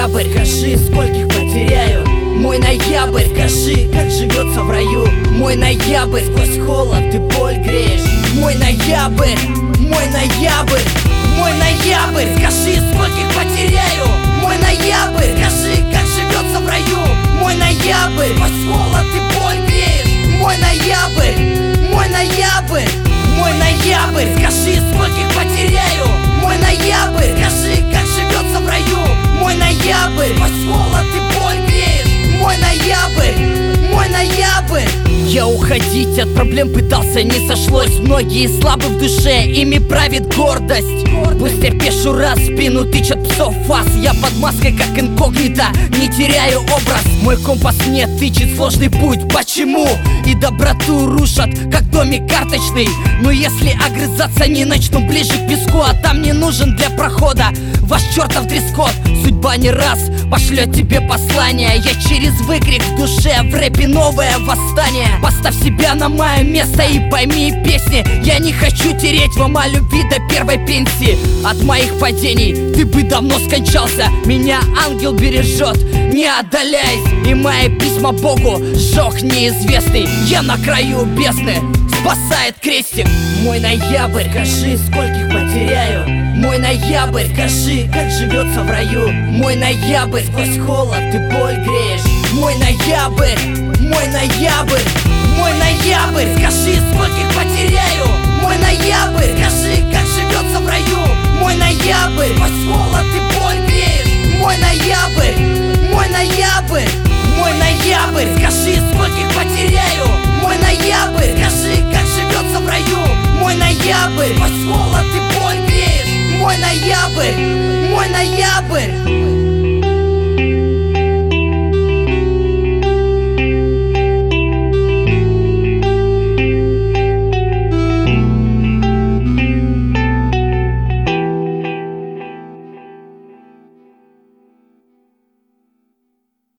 ноябрь, скажи, скольких потеряю. Мой ноябрь, скажи, как живется в раю. Мой ноябрь, сквозь холод ты боль греешь. Мой ноябрь, мой ноябрь, мой ноябрь, скажи, скольких потеряю. Мой ноябрь, скажи, как живется в раю. Мой ноябрь, сквозь холод ты боль греешь. Мой ноябрь, мой ноябрь, мой ноябрь, скажи, скольких потеряю. Мой ноябрь, скажи, как живется в раю. Мой ноябрь, сквозь холод ты боль греешь. Мой ноябрь, мой ноябрь. Я уходить от проблем пытался, не сошлось. Многие слабы в душе, ими правит гордость. Пусть я пешу раз, спину тычет псов фас. Я под маской как инкогнито, не теряю образ. Мой компас не тычет сложный путь, почему? И доброту рушат, как домик карточный. Но если огрызаться не начну, ближе к песку. А там не нужен для прохода ваш чертов дресс-код. Судьба не раз пошлет тебе послание. Я через выкрик в душе, в рэпе новое восстание. Поставь себя на мое место и пойми песни. Я не хочу тереть вам о любви до первой пенсии. От моих падений ты бы давно скончался. Меня ангел бережет, не отдаляясь. И мои письма Богу сжег неизвестный. Я на краю бездны, спасает крестик. Мой ноябрь, скажи, скольких потеряю. Мой ноябрь, скажи, как живется в раю. Мой ноябрь, сквозь холод ты боль греешь. Мой ноябрь, мой ноябрь, мой ноябрь, скажи, скольких потеряю. Мой ноябрь, скажи, как живется в раю. Мой ноябрь, сквозь холод ты боль греешь. Мой ноябрь, мой ноябрь.